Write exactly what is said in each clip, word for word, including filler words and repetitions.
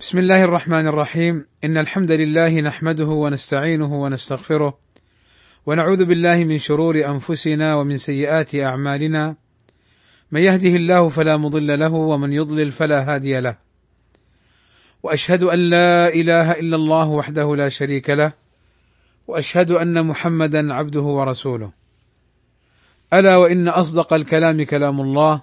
بسم الله الرحمن الرحيم. إن الحمد لله نحمده ونستعينه ونستغفره ونعوذ بالله من شرور أنفسنا ومن سيئات أعمالنا، من يهده الله فلا مضل له ومن يضلل فلا هادي له، وأشهد أن لا إله إلا الله وحده لا شريك له، وأشهد أن محمدا عبده ورسوله. ألا وإن أصدق الكلام كلام الله،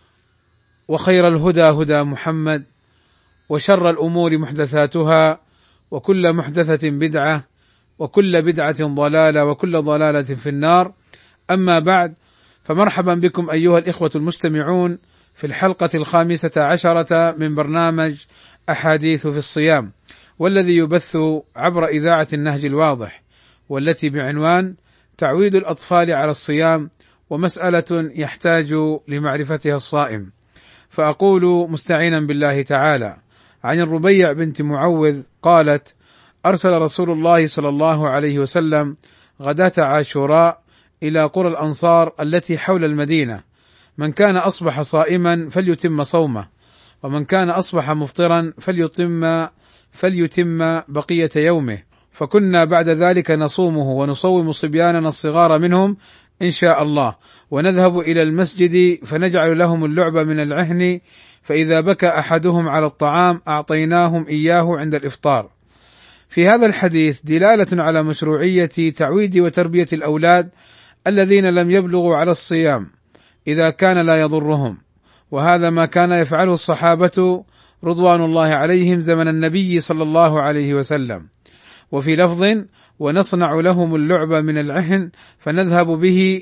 وخير الهدى هدى محمد، وشر الأمور محدثاتها، وكل محدثة بدعة، وكل بدعة ضلالة، وكل ضلالة في النار. أما بعد، فمرحبا بكم أيها الإخوة المستمعون في الحلقة الخامسة عشرة من برنامج أحاديث في الصيام، والذي يبث عبر إذاعة النهج الواضح، والتي بعنوان تعويد الأطفال على الصيام، ومسألة يحتاج لمعرفتها الصائم. فأقول مستعينا بالله تعالى عن الربيع بنت معوذ قالت: أرسل رسول الله صلى الله عليه وسلم غداة عاشوراء إلى قرى الأنصار التي حول المدينة، من كان أصبح صائما فليتم صومه، ومن كان أصبح مفطرا فليتم فليتم بقية يومه، فكنا بعد ذلك نصومه ونصوم صبياننا الصغار منهم إن شاء الله، ونذهب إلى المسجد فنجعل لهم اللعب من العهن، فإذا بكى أحدهم على الطعام أعطيناهم إياه عند الإفطار. في هذا الحديث دلالة على مشروعية تعويد وتربية الأولاد الذين لم يبلغوا على الصيام إذا كان لا يضرهم، وهذا ما كان يفعله الصحابة رضوان الله عليهم زمن النبي صلى الله عليه وسلم. وفي لفظ: ونصنع لهم اللعب من العهن فنذهب به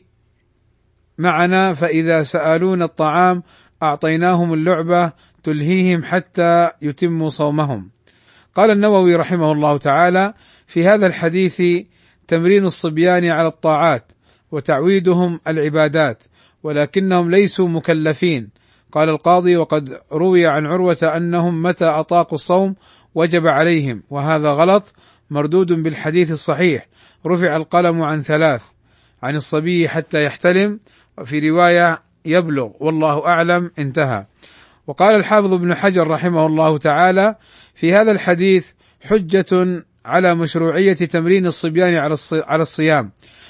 معنا، فإذا سألون الطعام أعطيناهم اللعبة تلهيهم حتى يتموا صومهم. قال النووي رحمه الله تعالى: في هذا الحديث تمرين الصبيان على الطاعات وتعويدهم العبادات، ولكنهم ليسوا مكلفين. قال القاضي: وقد روي عن عروة أنهم متى أطاقوا الصوم وجب عليهم، وهذا غلط مردود بالحديث الصحيح: رفع القلم عن ثلاث، عن الصبي حتى يحتلم، وفي رواية يبلغ، والله أعلم، انتهى. وقال الحافظ ابن حجر رحمه الله تعالى: في هذا الحديث حجة على مشروعية تمرين الصبيان على الصيام،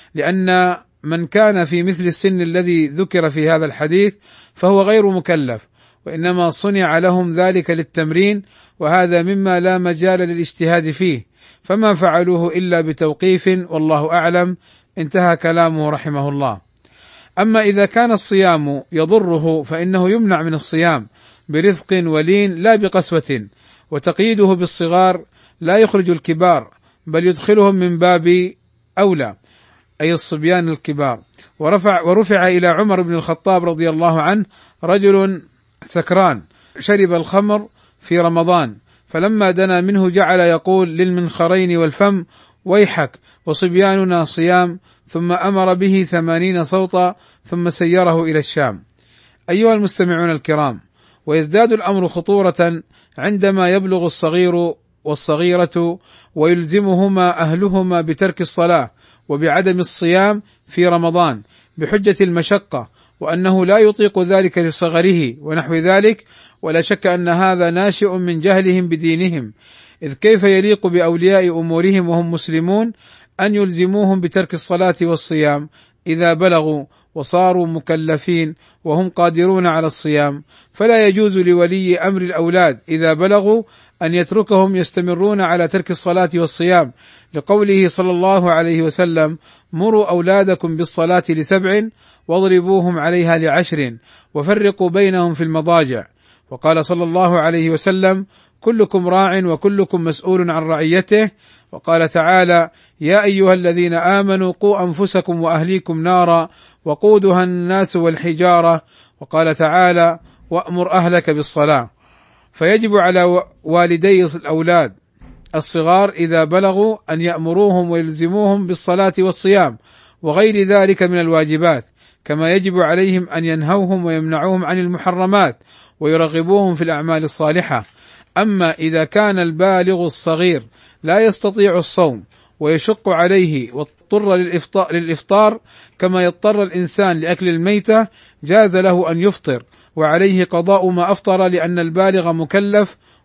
لأن من كان في مثل السن الذي ذكر في هذا الحديث فهو غير مكلف، وإنما صنع لهم ذلك للتمرين، وهذا مما لا مجال للاجتهاد فيه، فما فعلوه إلا بتوقيف، والله أعلم، انتهى كلامه رحمه الله. أما إذا كان الصيام يضره فإنه يمنع من الصيام برفق ولين لا بقسوة، وتقييده بالصغار لا يخرج الكبار، بل يدخلهم من باب أولى، أي الصبيان الكبار. ورفع, ورفع إلى عمر بن الخطاب رضي الله عنه رجل سكران شرب الخمر في رمضان، فلما دنا منه جعل يقول للمنخرين والفم: ويحك، وصبياننا صيام، ثم أمر به ثمانين صوتا، ثم سيره إلى الشام. أيها المستمعون الكرام، ويزداد الأمر خطورة عندما يبلغ الصغير والصغيرة ويلزمهما أهلهما بترك الصلاة وبعدم الصيام في رمضان بحجة المشقة، وأنه لا يطيق ذلك لصغره ونحو ذلك، ولا شك أن هذا ناشئ من جهلهم بدينهم، إذ كيف يليق بأولياء أمورهم وهم مسلمون أن يلزموهم بترك الصلاة والصيام إذا بلغوا وصاروا مكلفين وهم قادرون على الصيام؟ فلا يجوز لولي أمر الأولاد إذا بلغوا أن يتركهم يستمرون على ترك الصلاة والصيام، لقوله صلى الله عليه وسلم: مروا أولادكم بالصلاة لسبع واضربوهم عليها لعشر وفرقوا بينهم في المضاجع. وقال صلى الله عليه وسلم: كلكم راع وكلكم مسؤول عن رعيته. وقال تعالى: يا أيها الذين آمنوا قوا أنفسكم وأهليكم نارا وقودها الناس والحجارة. وقال تعالى: وأمر أهلك بالصلاة. فيجب على والدي الأولاد الصغار إذا بلغوا أن يأمروهم ويلزموهم بالصلاة والصيام وغير ذلك من الواجبات، كما يجب عليهم أن ينهوهم ويمنعوهم عن المحرمات ويرغبوهم في الأعمال الصالحة. أما إذا كان البالغ الصغير لا يستطيع الصوم ويشق عليه واضطر للإفطار كما يضطر الإنسان لأكل الميتة، جاز له أن يفطر وعليه قضاء ما أفطر، لأن البالغ مكلف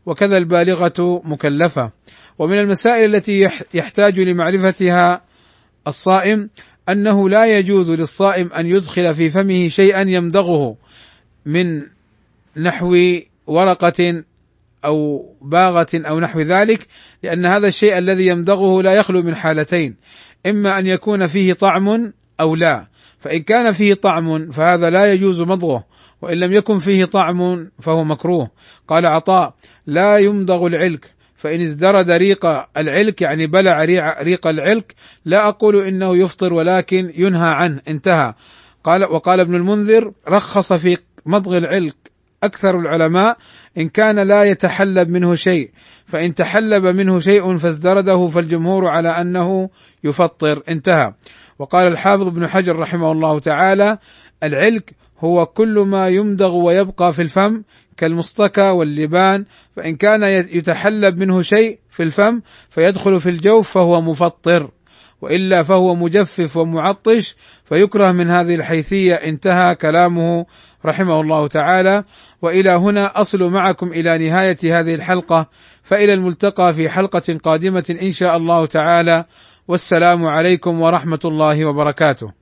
وكذا البالغة مكلفة. ومن المسائل التي يحتاج لمعرفتها الصائم أنه لا يجوز للصائم أن يدخل في فمه شيئا يمضغه من نحو ورقة أو باغة أو نحو ذلك، لأن هذا الشيء الذي يمضغه لا يخلو من حالتين: إما أن يكون فيه طعم أو لا، فإن كان فيه طعم فهذا لا يجوز مضغه، وإن لم يكن فيه طعم فهو مكروه. قال عطاء: لا يمضغ العلك، فإن ازدرد ريق العلك يعني بلع ريق العلك لا أقول إنه يفطر ولكن ينهى عنه، انتهى. قال وقال ابن المنذر: رخص في مضغ العلك أكثر العلماء إن كان لا يتحلب منه شيء، فإن تحلب منه شيء فازدرده فالجمهور على أنه يفطر، انتهى. وقال الحافظ ابن حجر رحمه الله تعالى: العلك هو كل ما يمضغ ويبقى في الفم كالمصطكى واللبان، فإن كان يتحلب منه شيء في الفم فيدخل في الجوف فهو مفطر، وإلا فهو مجفف ومعطش فيكره من هذه الحيثية، انتهى كلامه رحمه الله تعالى. وإلى هنا أصل معكم إلى نهاية هذه الحلقة، فإلى الملتقى في حلقة قادمة إن شاء الله تعالى، والسلام عليكم ورحمة الله وبركاته.